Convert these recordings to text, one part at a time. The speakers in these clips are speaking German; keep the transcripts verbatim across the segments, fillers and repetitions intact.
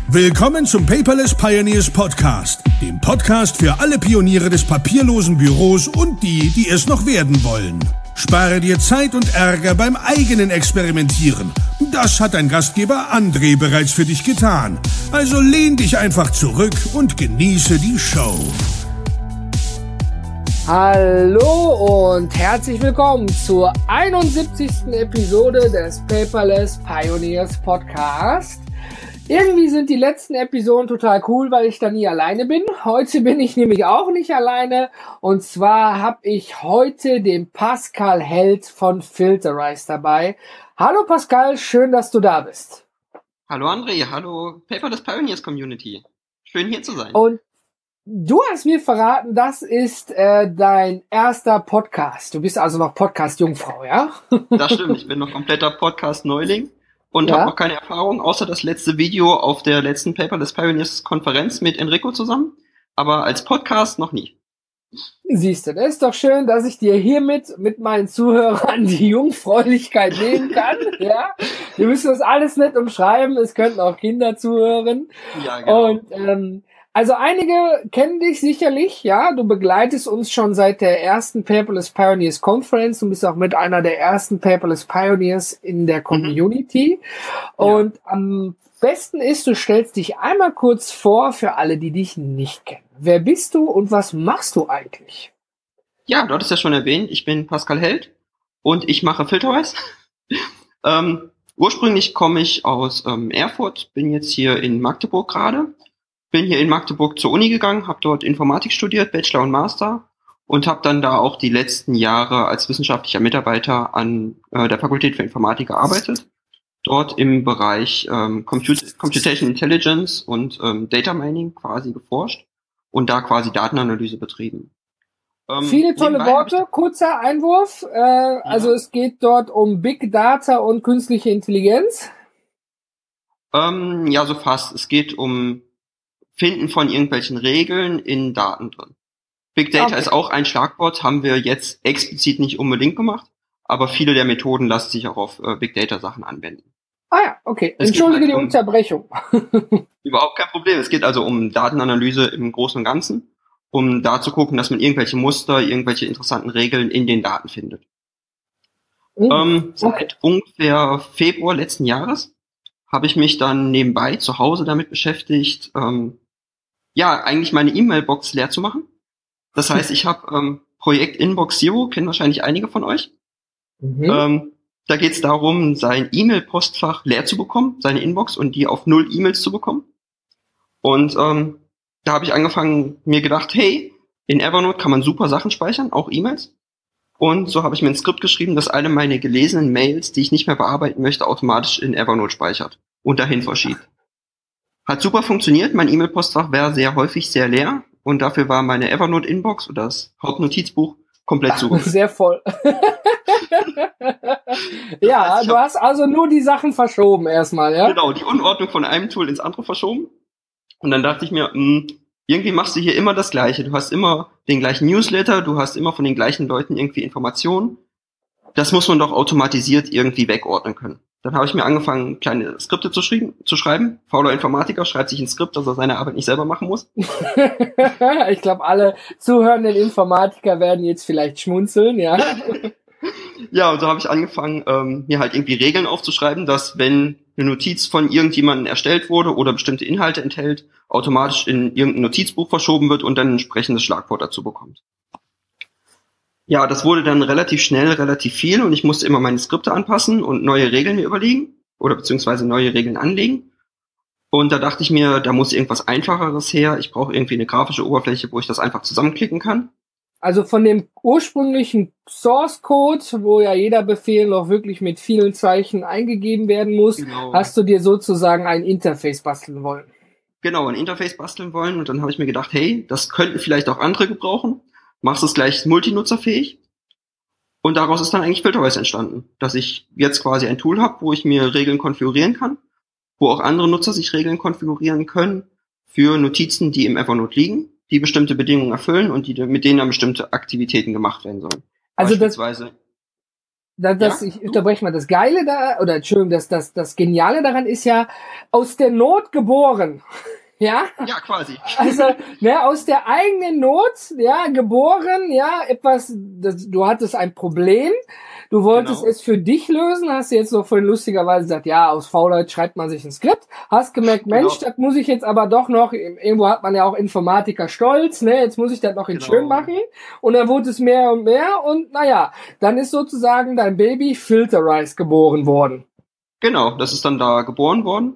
Willkommen zum Paperless Pioneers Podcast, dem Podcast für alle Pioniere des papierlosen Büros und die, die es noch werden wollen. Spare dir Zeit und Ärger beim eigenen Experimentieren. Das hat dein Gastgeber André bereits für dich getan. Also lehn dich einfach zurück und genieße die Show. Hallo und herzlich willkommen zur einundsiebzigsten Episode des Paperless Pioneers Podcast. Irgendwie sind die letzten Episoden total cool, weil ich da nie alleine bin. Heute bin ich nämlich auch nicht alleine. Und zwar habe ich heute den Pascal Held von Filterize dabei. Hallo Pascal, schön, dass du da bist. Hallo André, hallo Paperless Pioneers Community. Schön hier zu sein. Und du hast mir verraten, das ist äh, dein erster Podcast. Du bist also noch Podcast-Jungfrau, ja? Das stimmt, ich bin noch kompletter Podcast-Neuling. Und ja. habe noch keine Erfahrung, außer das letzte Video auf der letzten Paperless Pioneers Konferenz mit Enrico zusammen. Aber als Podcast noch nie. Siehst du, das ist doch schön, dass ich dir hiermit mit meinen Zuhörern die Jungfräulichkeit nehmen kann. Ja, wir müssen das alles nicht umschreiben, es könnten auch Kinder zuhören. Ja, genau. Und ähm, also einige kennen dich sicherlich, ja, du begleitest uns schon seit der ersten Paperless Pioneers Conference, du bist auch mit einer der ersten Paperless Pioneers in der Community. Mhm. Und ja. Am besten ist, du stellst dich einmal kurz vor für alle, die dich nicht kennen. Wer bist du und was machst du eigentlich? Ja, du hattest ja schon erwähnt, ich bin Pascal Held und ich mache Filterize. ähm, ursprünglich komme ich aus ähm, Erfurt, bin jetzt hier in Magdeburg gerade. Bin hier in Magdeburg zur Uni gegangen, habe dort Informatik studiert, Bachelor und Master und habe dann da auch die letzten Jahre als wissenschaftlicher Mitarbeiter an äh, der Fakultät für Informatik gearbeitet. Dort im Bereich ähm, Comput- Computational Intelligence und ähm, Data Mining quasi geforscht und da quasi Datenanalyse betrieben. Ähm, Viele tolle Worte, kurzer Einwurf. Äh, ja. Also es geht dort um Big Data und künstliche Intelligenz. Ähm, ja, so fast. Es geht um Finden von irgendwelchen Regeln in Daten drin. Big Data okay. ist auch ein Schlagwort, haben wir jetzt explizit nicht unbedingt gemacht, aber viele der Methoden lassen sich auch auf äh, Big Data Sachen anwenden. Ah ja, okay. Es Entschuldige halt die um, Unterbrechung. Überhaupt kein Problem. Es geht also um Datenanalyse im Großen und Ganzen, um da zu gucken, dass man irgendwelche Muster, irgendwelche interessanten Regeln in den Daten findet. Mhm. Ähm, seit okay. ungefähr Februar letzten Jahres habe ich mich dann nebenbei zu Hause damit beschäftigt, ähm, ja, eigentlich meine E-Mail-Box leer zu machen. Das heißt, ich habe ähm, Projekt Inbox Zero, kennen wahrscheinlich einige von euch. Mhm. Ähm, da geht es darum, sein E-Mail-Postfach leer zu bekommen, seine Inbox, und die auf null E-Mails zu bekommen. Und ähm, da habe ich angefangen, mir gedacht, hey, in Evernote kann man super Sachen speichern, auch E-Mails. Und so habe ich mir ein Skript geschrieben, das alle meine gelesenen Mails, die ich nicht mehr bearbeiten möchte, automatisch in Evernote speichert und dahin verschiebt. Hat super funktioniert, mein E-Mail-Postfach war sehr häufig sehr leer und dafür war meine Evernote-Inbox oder das Hauptnotizbuch komplett zugefüllt. Sehr voll. Ja, das heißt, du hast also nur die Sachen verschoben erstmal, ja? Genau, die Unordnung von einem Tool ins andere verschoben. Und dann dachte ich mir, mh, irgendwie machst du hier immer das Gleiche. Du hast immer den gleichen Newsletter, du hast immer von den gleichen Leuten irgendwie Informationen. Das muss man doch automatisiert irgendwie wegordnen können. Dann habe ich mir angefangen, kleine Skripte zu, schreiben, zu schreiben. Fauler Informatiker schreibt sich ein Skript, dass er seine Arbeit nicht selber machen muss. Ich glaube, alle zuhörenden Informatiker werden jetzt vielleicht schmunzeln, ja. Ja, und so habe ich angefangen, ähm, mir halt irgendwie Regeln aufzuschreiben, dass wenn eine Notiz von irgendjemandem erstellt wurde oder bestimmte Inhalte enthält, automatisch in irgendein Notizbuch verschoben wird und dann ein entsprechendes Schlagwort dazu bekommt. Ja, das wurde dann relativ schnell relativ viel und ich musste immer meine Skripte anpassen und neue Regeln mir überlegen oder beziehungsweise neue Regeln anlegen. Und da dachte ich mir, da muss irgendwas Einfacheres her. Ich brauche irgendwie eine grafische Oberfläche, wo ich das einfach zusammenklicken kann. Also von dem ursprünglichen Source Code, wo ja jeder Befehl noch wirklich mit vielen Zeichen eingegeben werden muss, genau. Hast du dir sozusagen ein Interface basteln wollen. Genau, ein Interface basteln wollen und dann habe ich mir gedacht, hey, das könnten vielleicht auch andere gebrauchen. Machst es gleich multinutzerfähig. Und daraus ist dann eigentlich Filterize entstanden, dass ich jetzt quasi ein Tool habe, wo ich mir Regeln konfigurieren kann, wo auch andere Nutzer sich Regeln konfigurieren können für Notizen, die im Evernote liegen, die bestimmte Bedingungen erfüllen und die mit denen dann bestimmte Aktivitäten gemacht werden sollen. Also das, das, das, Ja? ich unterbreche mal, das Geile da, oder Entschuldigung, das, das, das Geniale daran ist ja, aus der Not geboren. Ja? Ja, quasi. Also, ne, aus der eigenen Not, ja, geboren, ja, etwas, das, du hattest ein Problem, du wolltest Genau. es für dich lösen, hast jetzt so vorhin lustigerweise gesagt, ja, aus Faulheit schreibt man sich ein Skript, hast gemerkt, Mensch, Genau. das muss ich jetzt aber doch noch, irgendwo hat man ja auch Informatiker stolz, ne, jetzt muss ich das noch in Genau. schön machen, und dann wurde es mehr und mehr, und naja, dann ist sozusagen dein Baby Filterize geboren worden. Genau, das ist dann da geboren worden.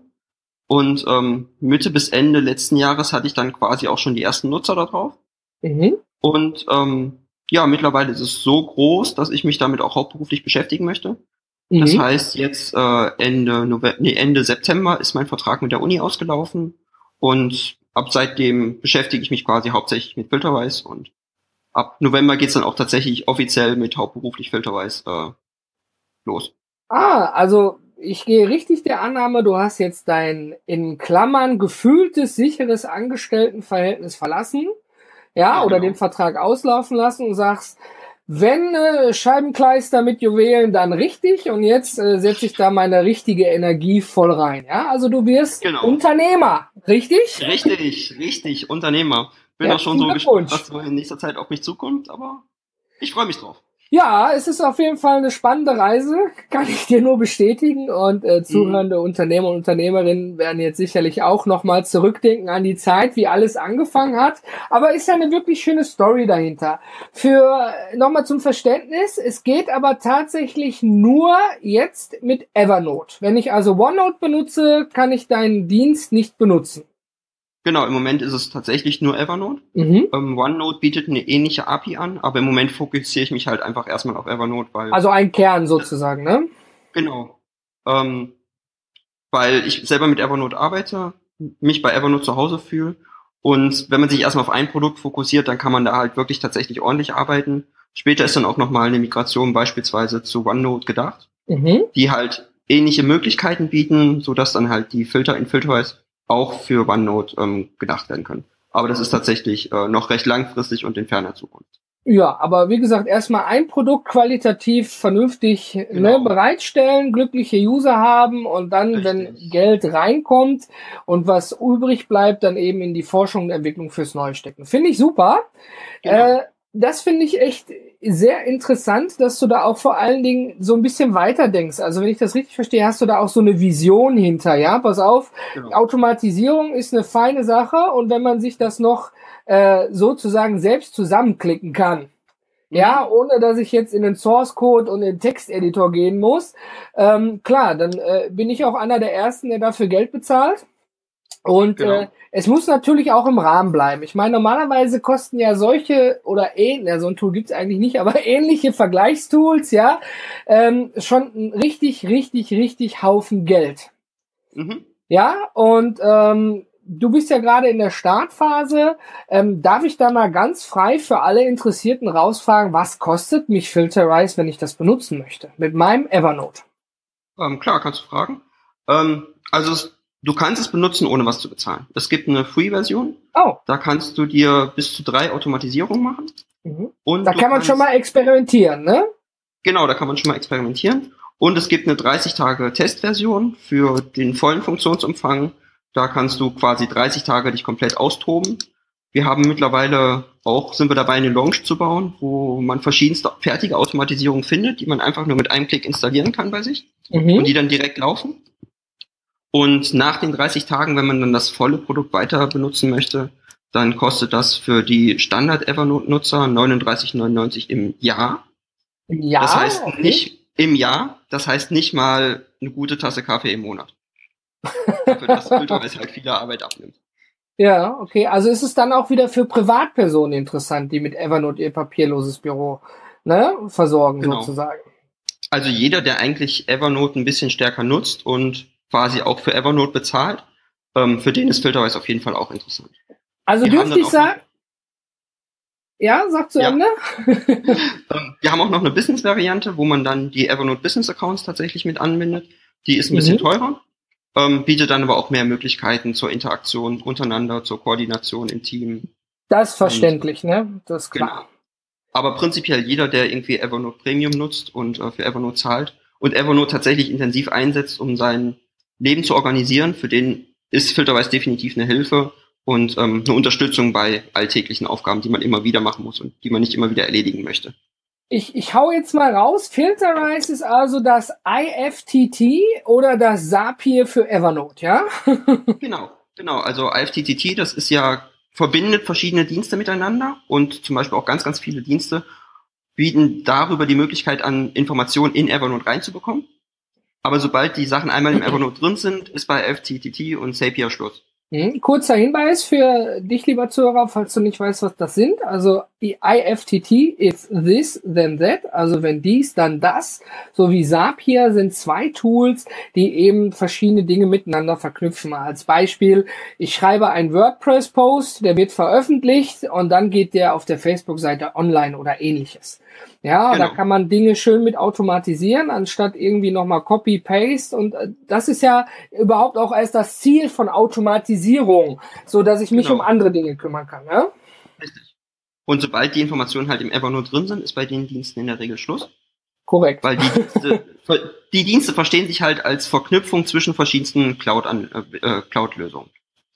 Und ähm, Mitte bis Ende letzten Jahres hatte ich dann quasi auch schon die ersten Nutzer da drauf. Mhm. Und ähm, ja, mittlerweile ist es so groß, dass ich mich damit auch hauptberuflich beschäftigen möchte. Mhm. Das heißt, jetzt äh, Ende November, nee, Ende September ist mein Vertrag mit der Uni ausgelaufen. Und ab seitdem beschäftige ich mich quasi hauptsächlich mit Filterwise. Und ab November geht's dann auch tatsächlich offiziell mit hauptberuflich Filterwise äh, los. Ah, also ich gehe richtig der Annahme, du hast jetzt dein in Klammern gefühltes, sicheres Angestelltenverhältnis verlassen, ja, Ja, oder genau. den Vertrag auslaufen lassen und sagst, wenn äh, Scheibenkleister mit Juwelen, dann richtig, und jetzt äh, setze ich da meine richtige Energie voll rein, ja, also du wirst Genau. Unternehmer, richtig? Richtig, richtig, Unternehmer. Bin auch schon Herzlichen so gespannt, Glückwunsch. was so in nächster Zeit auf mich zukommt, aber ich freue mich drauf. Ja, es ist auf jeden Fall eine spannende Reise, kann ich dir nur bestätigen, und äh, zuhörende Unternehmer und Unternehmerinnen werden jetzt sicherlich auch nochmal zurückdenken an die Zeit, wie alles angefangen hat, aber ist ja eine wirklich schöne Story dahinter. Für, nochmal zum Verständnis, es geht aber tatsächlich nur jetzt mit Evernote. Wenn ich also OneNote benutze, kann ich deinen Dienst nicht benutzen. Genau, im Moment ist es tatsächlich nur Evernote. Mhm. Ähm, OneNote bietet eine ähnliche A P I an, aber im Moment fokussiere ich mich halt einfach erstmal auf Evernote, weil... Also ein Kern sozusagen, ne? Genau. Ähm, weil ich selber mit Evernote arbeite, mich bei Evernote zu Hause fühle, und wenn man sich erstmal auf ein Produkt fokussiert, dann kann man da halt wirklich tatsächlich ordentlich arbeiten. Später ist dann auch nochmal eine Migration beispielsweise zu OneNote gedacht, Mhm. die halt ähnliche Möglichkeiten bieten, sodass dann halt die Filter in Filterwise auch für OneNote ähm, gedacht werden können. Aber das ist tatsächlich äh, noch recht langfristig und in ferner Zukunft. Ja, aber wie gesagt, erstmal ein Produkt qualitativ vernünftig, ne, Genau. bereitstellen, glückliche User haben, und dann, Richtig. wenn Geld reinkommt und was übrig bleibt, dann eben in die Forschung und Entwicklung fürs Neue stecken. Finde ich super. Genau. Äh, das finde ich echt sehr interessant, dass du da auch vor allen Dingen so ein bisschen weiter denkst. Also wenn ich das richtig verstehe, hast du da auch so eine Vision hinter, ja? Pass auf, Genau. Automatisierung ist eine feine Sache, und wenn man sich das noch äh, sozusagen selbst zusammenklicken kann, ja, ohne dass ich jetzt in den Source Code und in den Texteditor gehen muss, ähm, klar, dann äh, bin ich auch einer der Ersten, der dafür Geld bezahlt. Und Genau. äh, es muss natürlich auch im Rahmen bleiben. Ich meine, normalerweise kosten ja solche oder ähnliche, ja, so ein Tool gibt's eigentlich nicht, aber ähnliche Vergleichstools, ja, ähm, schon ein richtig, richtig, richtig Haufen Geld. Mhm. Ja, und ähm, du bist ja gerade in der Startphase. Ähm, darf ich da mal ganz frei für alle Interessierten rausfragen, was kostet mich Filterize, wenn ich das benutzen möchte? Mit meinem Evernote. Ähm, klar, kannst du fragen. Ähm, also es, du kannst es benutzen, ohne was zu bezahlen. Es gibt eine Free-Version. Oh. Da kannst du dir bis zu drei Automatisierungen machen. Mhm. Und Da du kann man kannst, schon mal experimentieren, ne? Genau, da kann man schon mal experimentieren. Und es gibt eine dreißig Tage Testversion für den vollen Funktionsumfang. Da kannst du quasi dreißig Tage dich komplett austoben. Wir haben mittlerweile auch, sind wir dabei, eine Launch zu bauen, wo man verschiedenste fertige Automatisierungen findet, die man einfach nur mit einem Klick installieren kann bei sich Mhm. und die dann direkt laufen. Und nach den dreißig Tagen, wenn man dann das volle Produkt weiter benutzen möchte, dann kostet das für die Standard-Evernote-Nutzer neununddreißig neunundneunzig im Jahr. Ja, Das heißt okay. nicht im Jahr, das heißt nicht mal eine gute Tasse Kaffee im Monat. Dafür, dass Filterwise halt viele Arbeit abnimmt. Ja, okay. Also ist es dann auch wieder für Privatpersonen interessant, die mit Evernote ihr papierloses Büro, ne, versorgen, Genau. sozusagen. Also jeder, der eigentlich Evernote ein bisschen stärker nutzt und quasi auch für Evernote bezahlt, ähm, für den ist Filterwise auf jeden Fall auch interessant. Also Wir haben dürfte dann ich auch sagen, ja, sag zu Ja. Ende. Ähm, wir haben auch noch eine Business-Variante, wo man dann die Evernote Business-Accounts tatsächlich mit anbindet. Die ist ein Mhm. bisschen teurer, ähm, bietet dann aber auch mehr Möglichkeiten zur Interaktion untereinander, zur Koordination im Team. Das ist verständlich, ne? Das ist klar. Genau. aber prinzipiell jeder, der irgendwie Evernote Premium nutzt und äh, für Evernote zahlt und Evernote tatsächlich intensiv einsetzt, um sein Leben zu organisieren, für den ist Filterwise definitiv eine Hilfe und ähm, eine Unterstützung bei alltäglichen Aufgaben, die man immer wieder machen muss und die man nicht immer wieder erledigen möchte. Ich, ich hau jetzt mal raus. Filterwise ist also das I F T T oder das Zapier für Evernote, ja? Genau, genau. Also I F T T T, das ist ja, verbindet verschiedene Dienste miteinander und zum Beispiel auch ganz, ganz viele Dienste bieten darüber die Möglichkeit an, Informationen in Evernote reinzubekommen. Aber sobald die Sachen einmal im Evernote drin sind, ist bei I F T T T und Zapier Schluss. Hm, kurzer Hinweis für dich, lieber Zuhörer, falls du nicht weißt, was das sind. Also die I F T T is this, then that. Also wenn dies, dann das. So wie Zapier sind zwei Tools, die eben verschiedene Dinge miteinander verknüpfen. Als Beispiel, ich schreibe einen WordPress-Post, der wird veröffentlicht und dann geht der auf der Facebook-Seite online oder ähnliches. Ja, genau. Da kann man Dinge schön mit automatisieren, anstatt irgendwie nochmal Copy-Paste. Und das ist ja überhaupt auch erst das Ziel von Automatisierung, so dass ich mich genau. um andere Dinge kümmern kann. Ja? Richtig. Und sobald die Informationen halt im Evernote drin sind, ist bei den Diensten in der Regel Schluss. Korrekt. Weil die Dienste, die Dienste verstehen sich halt als Verknüpfung zwischen verschiedensten Cloud an, äh, Cloud-Lösungen.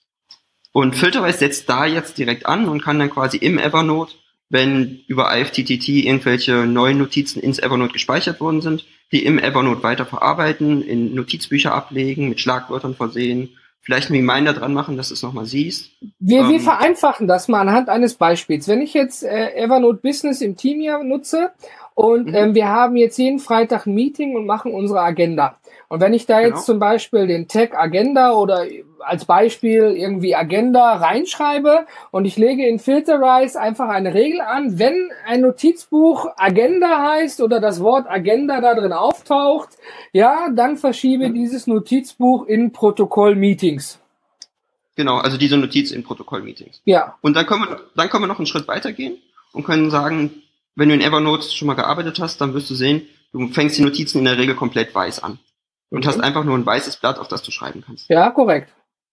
Und Filterwise setzt da jetzt direkt an und kann dann quasi im Evernote, wenn über I F T T T irgendwelche neuen Notizen ins Evernote gespeichert worden sind, die im Evernote weiter verarbeiten, in Notizbücher ablegen, mit Schlagwörtern versehen, vielleicht einen Reminder dran machen, dass du es nochmal siehst. Wir, ähm, wir vereinfachen das mal anhand eines Beispiels. Wenn ich jetzt äh, Evernote Business im Team hier nutze und mhm. ähm, wir haben jetzt jeden Freitag ein Meeting und machen unsere Agenda. Und wenn ich da jetzt genau. zum Beispiel den Tag Agenda oder als Beispiel irgendwie Agenda reinschreibe und ich lege in Filterwise einfach eine Regel an, wenn ein Notizbuch Agenda heißt oder das Wort Agenda da drin auftaucht, ja, dann verschiebe mhm. dieses Notizbuch in Protokoll-Meetings. Genau, also diese Notiz in Protokoll-Meetings. Ja. Und dann können wir, dann können wir noch einen Schritt weitergehen und können sagen, wenn du in Evernote schon mal gearbeitet hast, dann wirst du sehen, du fängst die Notizen in der Regel komplett weiß an. Und hast einfach nur ein weißes Blatt, auf das du schreiben kannst. Ja, korrekt.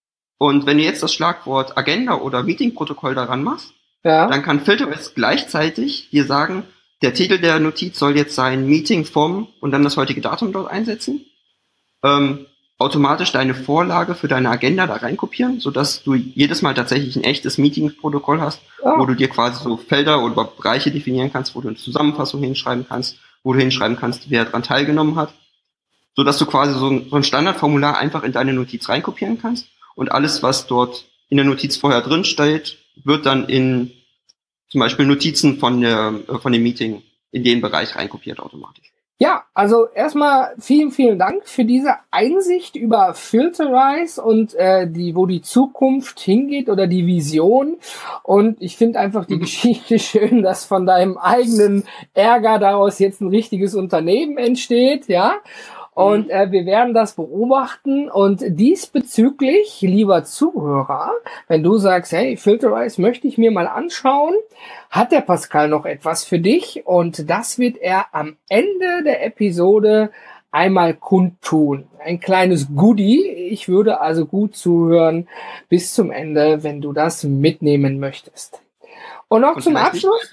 Und wenn du jetzt das Schlagwort Agenda oder Meeting-Protokoll daran machst, ja. dann kann Filterwise gleichzeitig dir sagen, der Titel der Notiz soll jetzt sein Meeting vom und dann das heutige Datum dort einsetzen. Ähm, automatisch deine Vorlage für deine Agenda da reinkopieren, sodass du jedes Mal tatsächlich ein echtes Meeting-Protokoll hast, oh. wo du dir quasi so Felder oder Bereiche definieren kannst, wo du eine Zusammenfassung hinschreiben kannst, wo du hinschreiben kannst, wer daran teilgenommen hat. So dass du quasi so ein, so ein Standardformular einfach in deine Notiz reinkopieren kannst und alles, was dort in der Notiz vorher drin steht, wird dann in zum Beispiel Notizen von der von dem Meeting in den Bereich reinkopiert automatisch. Ja, also erstmal vielen, vielen Dank für diese Einsicht über Filterwise und äh, die, wo die Zukunft hingeht oder die Vision. Und ich finde einfach die mhm. Geschichte schön, dass von deinem eigenen Ärger daraus jetzt ein richtiges Unternehmen entsteht, ja. Und äh, wir werden das beobachten und diesbezüglich, lieber Zuhörer, wenn du sagst, hey, Filterwise möchte ich mir mal anschauen, hat der Pascal noch etwas für dich und das wird er am Ende der Episode einmal kundtun. Ein kleines Goodie. Ich würde also gut zuhören bis zum Ende, wenn du das mitnehmen möchtest. Und noch und zum Abschluss.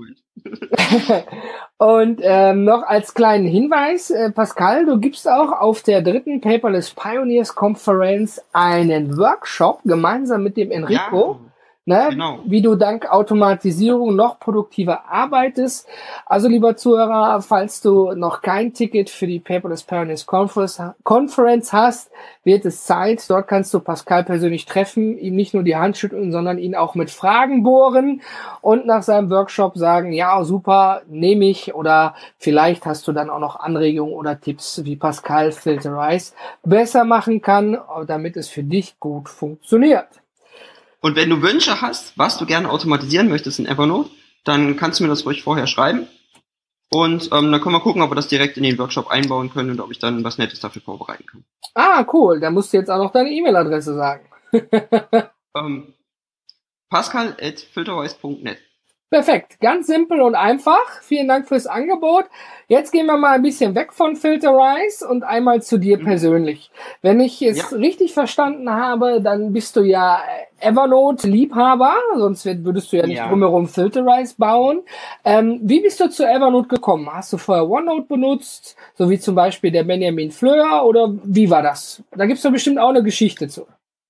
Und ähm, noch als kleinen Hinweis, äh, Pascal, du gibst auch auf der dritten Paperless Pioneers Conference einen Workshop gemeinsam mit dem Enrico. Ja. Ne, genau. Wie du dank Automatisierung noch produktiver arbeitest. Also lieber Zuhörer, falls du noch kein Ticket für die Paperless Pioneers Conference hast, wird es Zeit. Dort kannst du Pascal persönlich treffen, ihm nicht nur die Hand schütteln, sondern ihn auch mit Fragen bohren und nach seinem Workshop sagen, ja super, nehme ich, oder vielleicht hast du dann auch noch Anregungen oder Tipps, wie Pascal Filterwise besser machen kann, damit es für dich gut funktioniert. Und wenn du Wünsche hast, was du gerne automatisieren möchtest in Evernote, dann kannst du mir das ruhig vorher schreiben. Und ähm, dann können wir gucken, ob wir das direkt in den Workshop einbauen können und ob ich dann was Nettes dafür vorbereiten kann. Ah, cool. Da musst du jetzt auch noch deine E-Mail-Adresse sagen. ähm, Pascal at filterwise punkt net. Perfekt, ganz simpel und einfach. Vielen Dank fürs Angebot. Jetzt gehen wir mal ein bisschen weg von Filterize und einmal zu dir mhm. persönlich. Wenn ich es ja. richtig verstanden habe, dann bist du ja Evernote-Liebhaber, sonst würdest du ja nicht ja. drumherum Filterize bauen. Ähm, wie bist du zu Evernote gekommen? Hast du vorher OneNote benutzt, so wie zum Beispiel der Benjamin Fleur, oder wie war das? Da gibt's doch bestimmt auch eine Geschichte zu.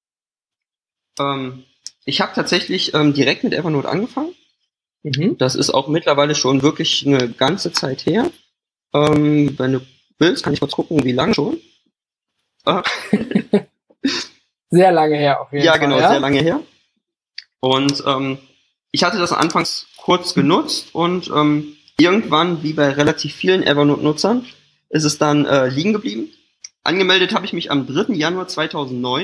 Ähm, ich habe tatsächlich ähm, direkt mit Evernote angefangen. Mhm. Das ist auch mittlerweile schon wirklich eine ganze Zeit her. Ähm, wenn du willst, kann ich kurz gucken, wie lange schon. Ah. Sehr lange her auf jeden ja, Fall. Genau, ja, genau, sehr lange her. Und ähm, ich hatte das anfangs kurz genutzt und ähm, irgendwann, wie bei relativ vielen Evernote-Nutzern, ist es dann äh, liegen geblieben. Angemeldet habe ich mich am dritten Januar zweitausendneun.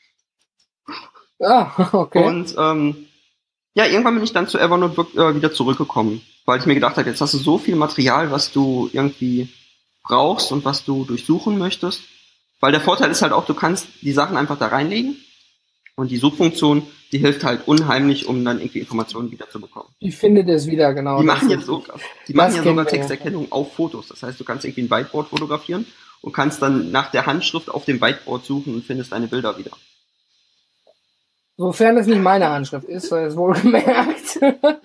Ah, okay. Und ähm, ja, irgendwann bin ich dann zu Evernote äh, wieder zurückgekommen, weil ich mir gedacht habe, jetzt hast du so viel Material, was du irgendwie brauchst und was du durchsuchen möchtest. Weil der Vorteil ist halt auch, du kannst die Sachen einfach da reinlegen und die Suchfunktion, die hilft halt unheimlich, um dann irgendwie Informationen wieder zu bekommen. Die findet es wieder, genau. Die machen jetzt sogar, die machen ja sogar Texterkennung auf Fotos. Das heißt, du kannst irgendwie ein Whiteboard fotografieren und kannst dann nach der Handschrift auf dem Whiteboard suchen und findest deine Bilder wieder. Sofern es nicht meine Handschrift ist, so ist wohlgemerkt.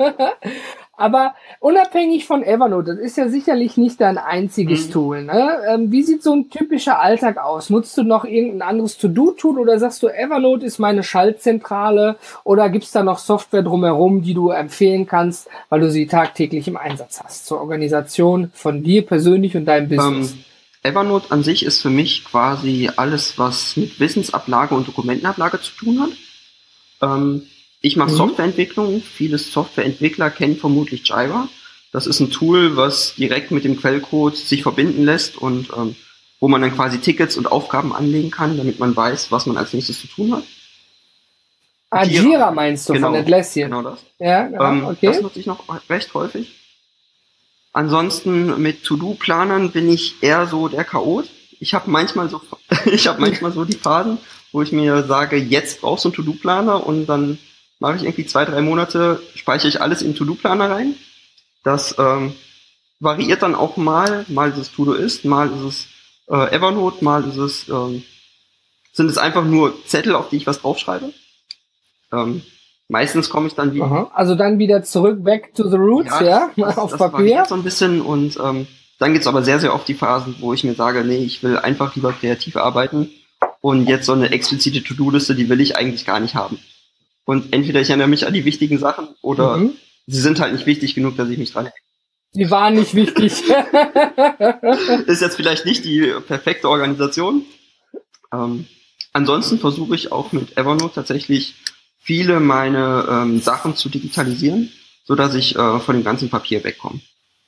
Aber unabhängig von Evernote, das ist ja sicherlich nicht dein einziges mhm. Tool, ne? Ähm, wie sieht so ein typischer Alltag aus? Nutzt du noch irgendein anderes To-Do-Tool oder sagst du, Evernote ist meine Schaltzentrale, oder gibt's da noch Software drumherum, die du empfehlen kannst, weil du sie tagtäglich im Einsatz hast, zur Organisation von dir persönlich und deinem Business? Um. Evernote an sich ist für mich quasi alles, was mit Wissensablage und Dokumentenablage zu tun hat. Ähm, ich mache mhm. Softwareentwicklung. Viele Softwareentwickler kennen vermutlich Jira. Das ist ein Tool, was direkt mit dem Quellcode sich verbinden lässt und ähm, wo man dann quasi Tickets und Aufgaben anlegen kann, damit man weiß, was man als nächstes zu tun hat. Ah, Jira, Jira meinst du, genau, von Atlassian? Genau das. Ja, genau, ähm, okay. Das nutze ich noch recht häufig. Ansonsten mit To-Do-Planern bin ich eher so der Chaot. Ich habe manchmal so, ich habe manchmal so die Phasen, wo ich mir sage, jetzt brauchst du einen To-Do-Planer, und dann mache ich irgendwie zwei, drei Monate, speichere ich alles in den To-Do-Planer rein. Das ähm, variiert dann auch mal, mal ist es Todoist, mal ist es äh, Evernote, mal ist es, ähm, sind es einfach nur Zettel, auf die ich was draufschreibe. Ähm, meistens komme ich dann wieder. Aha. Also dann wieder zurück, back to the roots, ja, ja? Das, auf das Papier. variiert so ein bisschen, und ähm, dann gibt's aber sehr, sehr oft die Phasen, wo ich mir sage, nee, ich will einfach lieber kreativ arbeiten. Und jetzt so eine explizite To-Do-Liste, die will ich eigentlich gar nicht haben. Und entweder ich erinnere mich an die wichtigen Sachen, oder mhm. sie sind halt nicht wichtig genug, dass ich mich dran erinnere. Die waren nicht wichtig. Ist jetzt vielleicht nicht die perfekte Organisation. Ähm, ansonsten versuche ich auch mit Evernote tatsächlich viele meine ähm, Sachen zu digitalisieren, so dass ich äh, von dem ganzen Papier wegkomme.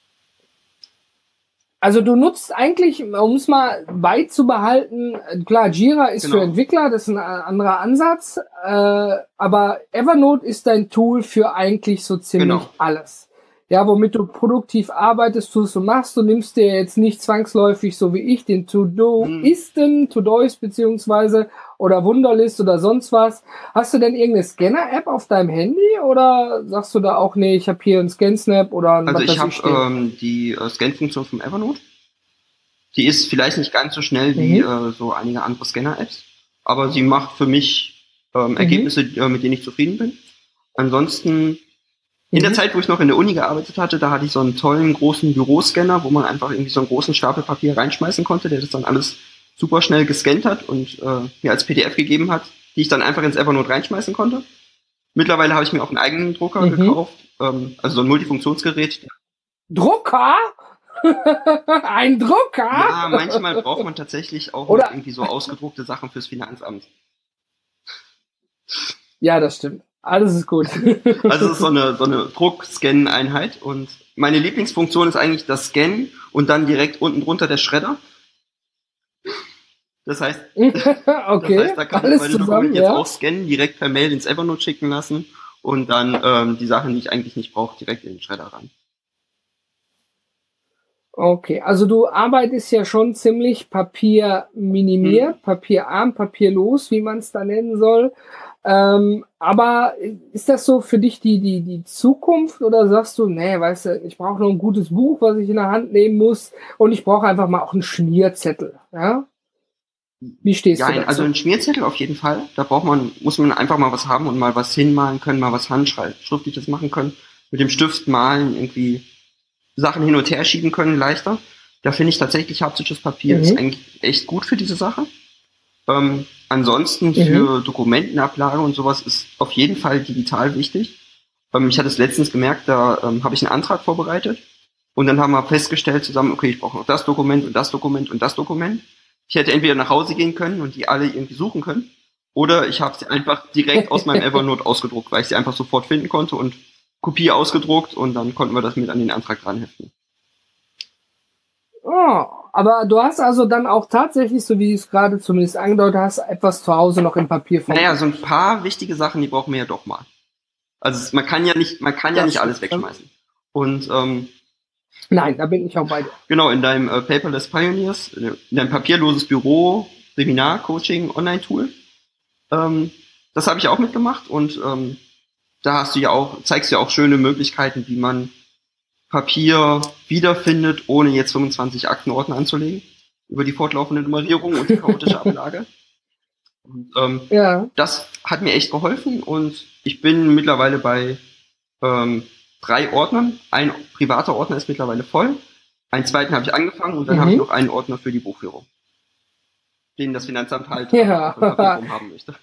Also du nutzt eigentlich, um es mal beizubehalten, klar, Jira ist genau. für Entwickler, das ist ein anderer Ansatz, äh, aber Evernote ist dein Tool für eigentlich so ziemlich genau. alles. Ja, womit du produktiv arbeitest, tust und machst. Du nimmst dir jetzt nicht zwangsläufig, so wie ich, den To-Do-Isten, hm. To-Doist beziehungsweise oder Wunderlist oder sonst was. Hast du denn irgendeine Scanner-App auf deinem Handy, oder sagst du da auch, nee, ich habe hier einen Scan-Snap oder ein Also ich habe ähm, die äh, Scan-Funktion vom Evernote. Die ist vielleicht nicht ganz so schnell wie mhm. äh, so einige andere Scanner-Apps, aber sie macht für mich ähm, mhm. Ergebnisse, äh, mit denen ich zufrieden bin. Ansonsten in mhm. der Zeit, wo ich noch in der Uni gearbeitet hatte, da hatte ich so einen tollen großen Büroscanner, wo man einfach irgendwie so einen großen Stapel Papier reinschmeißen konnte, der das dann alles super schnell gescannt hat und äh, mir als P D F gegeben hat, die ich dann einfach ins Evernote reinschmeißen konnte. Mittlerweile habe ich mir auch einen eigenen Drucker mhm. gekauft, ähm, also so ein Multifunktionsgerät. Drucker? Ein Drucker? Ja, manchmal braucht man tatsächlich auch Oder irgendwie so ausgedruckte Sachen fürs Finanzamt. Ja, das stimmt. Alles ist gut. Also es ist so eine, so eine Druck-Scan-Einheit, und meine Lieblingsfunktion ist eigentlich das Scannen und dann direkt unten drunter der Schredder. Das heißt, okay, das heißt, da kann alles man meine zusammen, Dokumente ja? jetzt auch scannen, direkt per Mail ins Evernote schicken lassen und dann ähm, die Sachen, die ich eigentlich nicht brauche, direkt in den Schredder rein. Okay, also du arbeitest ja schon ziemlich papierminimiert, hm. papierarm, papierlos, wie man es da nennen soll. Ähm, aber ist das so für dich die die die Zukunft oder sagst du, nee, weißt du, ich brauche noch ein gutes Buch, was ich in der Hand nehmen muss und ich brauche einfach mal auch einen Schmierzettel, ja? Wie stehst ja, du dazu? Also ein Schmierzettel auf jeden Fall. Da braucht man, muss man einfach mal was haben und mal was hinmalen können, mal was Handschriftliches machen können, mit dem Stift malen, irgendwie Sachen hin und her schieben können, leichter. Da finde ich tatsächlich haptisches Papier mhm. ist eigentlich echt gut für diese Sache. Ähm, ansonsten mhm. für Dokumentenablage und sowas ist auf jeden Fall digital wichtig. Ähm, ich hatte es letztens gemerkt, da ähm, habe ich einen Antrag vorbereitet und dann haben wir festgestellt zusammen, okay, ich brauche noch das Dokument und das Dokument und das Dokument. Ich hätte entweder nach Hause gehen können und die alle irgendwie suchen können oder ich habe sie einfach direkt aus meinem Evernote ausgedruckt, weil ich sie einfach sofort finden konnte und Kopie ausgedruckt und dann konnten wir das mit an den Antrag dranheften. Oh, aber du hast also dann auch tatsächlich, so wie du es gerade zumindest angedeutet hast, etwas zu Hause noch im Papierform. Naja, so ein paar wichtige Sachen, die brauchen wir ja doch mal. Also man kann ja nicht, man kann ja nicht alles wegschmeißen. Und ähm, nein, da bin ich auch bei dir. Genau, in deinem äh, Paperless Pioneers, in deinem papierloses Büro, Seminar, Coaching, Online-Tool. Ähm, das habe ich auch mitgemacht und ähm, da hast du ja auch, zeigst du ja auch schöne Möglichkeiten, wie man Papier wiederfindet, ohne jetzt fünfundzwanzig Aktenordner anzulegen, über die fortlaufende Nummerierung und die chaotische Ablage. Und, ähm, ja. Das hat mir echt geholfen und ich bin mittlerweile bei ähm, drei Ordnern. Ein privater Ordner ist mittlerweile voll. Einen zweiten habe ich angefangen und dann mhm. habe ich noch einen Ordner für die Buchführung, den das Finanzamt halt ja. auf dem Papier haben möchte.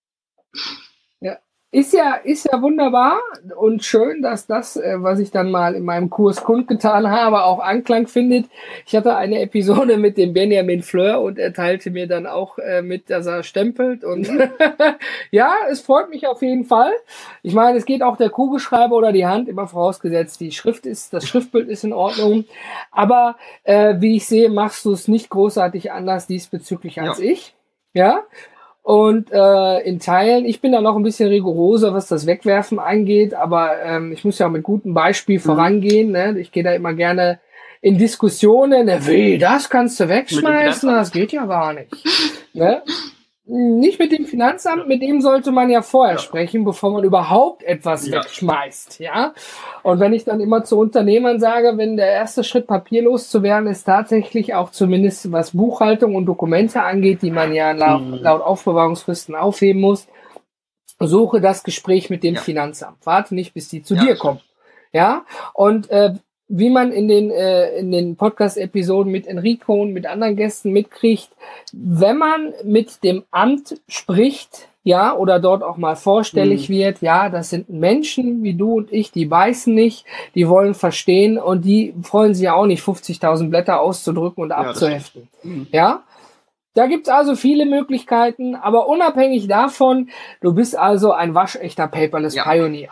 Ja. Ist ja, ist ja wunderbar und schön, dass das, was ich dann mal in meinem Kurs kundgetan habe, auch Anklang findet. Ich hatte eine Episode mit dem Benjamin Fleur und er teilte mir dann auch äh, mit, dass er stempelt und ja, es freut mich auf jeden Fall. Ich meine, es geht auch der Kugelschreiber oder die Hand, immer vorausgesetzt, die Schrift ist, das Schriftbild ist in Ordnung. Aber äh, wie ich sehe, machst du es nicht großartig anders diesbezüglich als ja. ich. Ja. Und äh, in Teilen, ich bin da noch ein bisschen rigoroser, was das Wegwerfen angeht, aber ähm, ich muss ja auch mit gutem Beispiel mhm. vorangehen. Ne? Ich gehe da immer gerne in Diskussionen. Ne? Wie, das kannst du wegschmeißen? Das geht ja gar nicht. Ne? Nicht mit dem Finanzamt, mit dem sollte man ja vorher ja. sprechen, bevor man überhaupt etwas ja. wegschmeißt, ja. Und wenn ich dann immer zu Unternehmern sage, wenn der erste Schritt papierlos zu werden, ist tatsächlich auch zumindest was Buchhaltung und Dokumente angeht, die man ja laut, mhm. laut Aufbewahrungsfristen aufheben muss, suche das Gespräch mit dem ja. Finanzamt. Warte nicht, bis die zu ja, dir kommen, ja. Und äh, wie man in den äh, in den Podcast-Episoden mit Enrico und mit anderen Gästen mitkriegt, wenn man mit dem Amt spricht, ja, oder dort auch mal vorstellig mhm. wird, ja, das sind Menschen wie du und ich, die beißen nicht, die wollen verstehen und die freuen sich ja auch nicht, fünfzigtausend Blätter auszudrücken und ja, abzuheften. Mhm. Ja, da gibt's also viele Möglichkeiten, aber unabhängig davon, du bist also ein waschechter Paperless ja. Pioneer.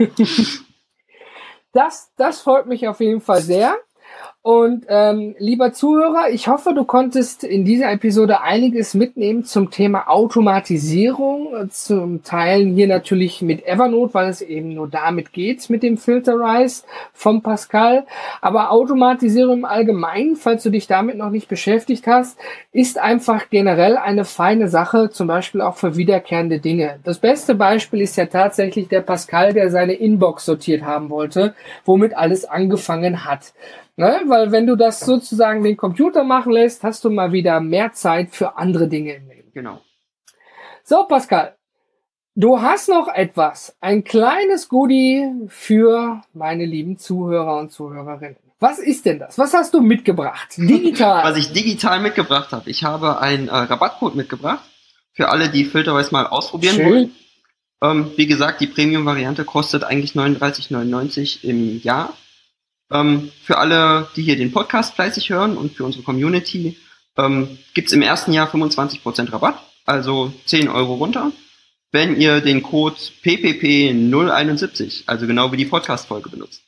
Das, das freut mich auf jeden Fall sehr. Und ähm, lieber Zuhörer, ich hoffe, du konntest in dieser Episode einiges mitnehmen zum Thema Automatisierung, zum Teilen hier natürlich mit Evernote, weil es eben nur damit geht mit dem Filterize vom Pascal. Aber Automatisierung im Allgemeinen, falls du dich damit noch nicht beschäftigt hast, ist einfach generell eine feine Sache, zum Beispiel auch für wiederkehrende Dinge. Das beste Beispiel ist ja tatsächlich der Pascal, der seine Inbox sortiert haben wollte, womit alles angefangen hat. Ne? Weil wenn du das sozusagen den Computer machen lässt, hast du mal wieder mehr Zeit für andere Dinge im Leben. Genau. So, Pascal, du hast noch etwas, ein kleines Goodie für meine lieben Zuhörer und Zuhörerinnen. Was ist denn das? Was hast du mitgebracht? Digital. Was ich digital mitgebracht habe. Ich habe einen äh, Rabattcode mitgebracht für alle, die Filterwise mal ausprobieren Schön. wollen. Ähm, wie gesagt, die Premium-Variante kostet eigentlich neununddreißig neunundneunzig im Jahr. Ähm, für alle, die hier den Podcast fleißig hören und für unsere Community, ähm, gibt's im ersten Jahr fünfundzwanzig Prozent Rabatt, also zehn Euro runter, wenn ihr den Code P P P null einundsiebzig, also genau wie die Podcast-Folge, benutzt.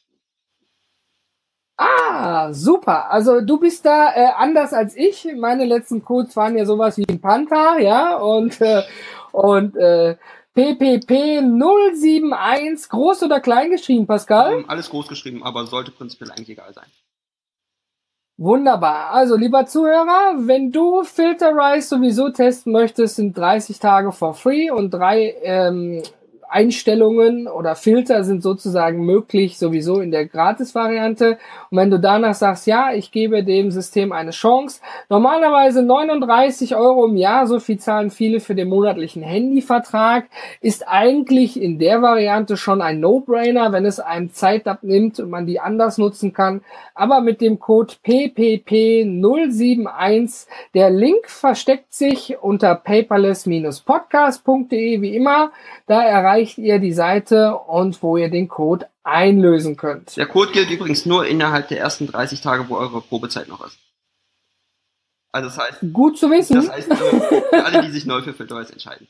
Ah, super. Also du bist da äh, anders als ich. Meine letzten Codes waren ja sowas wie ein Panther, ja, und äh, und äh, P P P null sieben eins, groß oder klein geschrieben, Pascal? Um, alles groß geschrieben, aber sollte prinzipiell eigentlich egal sein. Wunderbar. Also, lieber Zuhörer, wenn du Filterize sowieso testen möchtest, sind dreißig Tage for free und drei ähm, Einstellungen oder Filter sind sozusagen möglich sowieso in der Gratis-Variante. Und wenn du danach sagst, ja, ich gebe dem System eine Chance, normalerweise neununddreißig Euro im Jahr, so viel zahlen viele für den monatlichen Handyvertrag, ist eigentlich in der Variante schon ein No-Brainer, wenn es einem Zeit abnimmt und man die anders nutzen kann. Aber mit dem Code P P P null sieben eins, der Link versteckt sich unter paperless Bindestrich podcast punkt de, wie immer, da erreicht ihr die Seite und wo ihr den Code einlösen könnt. Der Code gilt übrigens nur innerhalb der ersten dreißig Tage, wo eure Probezeit noch ist. Also das heißt... Gut zu wissen. Das heißt, für alle, die sich neu für Filterize entscheiden.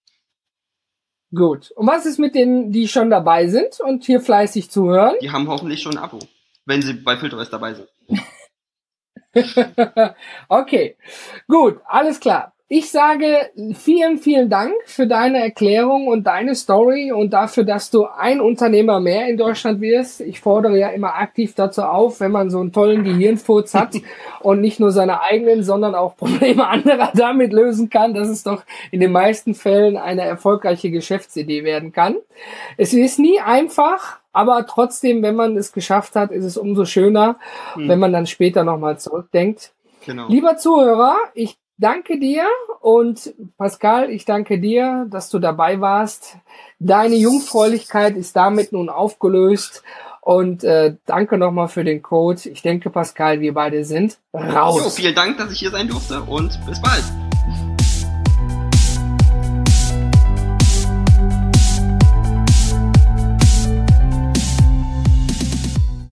Gut. Und was ist mit denen, die schon dabei sind und hier fleißig zuhören? Die haben hoffentlich schon ein Abo, wenn sie bei Filterize dabei sind. Okay, gut, alles klar. Ich sage vielen, vielen Dank für deine Erklärung und deine Story und dafür, dass du ein Unternehmer mehr in Deutschland wirst. Ich fordere ja immer aktiv dazu auf, wenn man so einen tollen Gehirnfurz hat und nicht nur seine eigenen, sondern auch Probleme anderer damit lösen kann, dass es doch in den meisten Fällen eine erfolgreiche Geschäftsidee werden kann. Es ist nie einfach, aber trotzdem, wenn man es geschafft hat, ist es umso schöner, hm. wenn man dann später nochmal zurückdenkt. Genau. Lieber Zuhörer, ich danke dir und Pascal, ich danke dir, dass du dabei warst. Deine Jungfräulichkeit ist damit nun aufgelöst und äh, danke nochmal für den Code. Ich denke, Pascal, wir beide sind raus. Jo, vielen Dank, dass ich hier sein durfte und bis bald.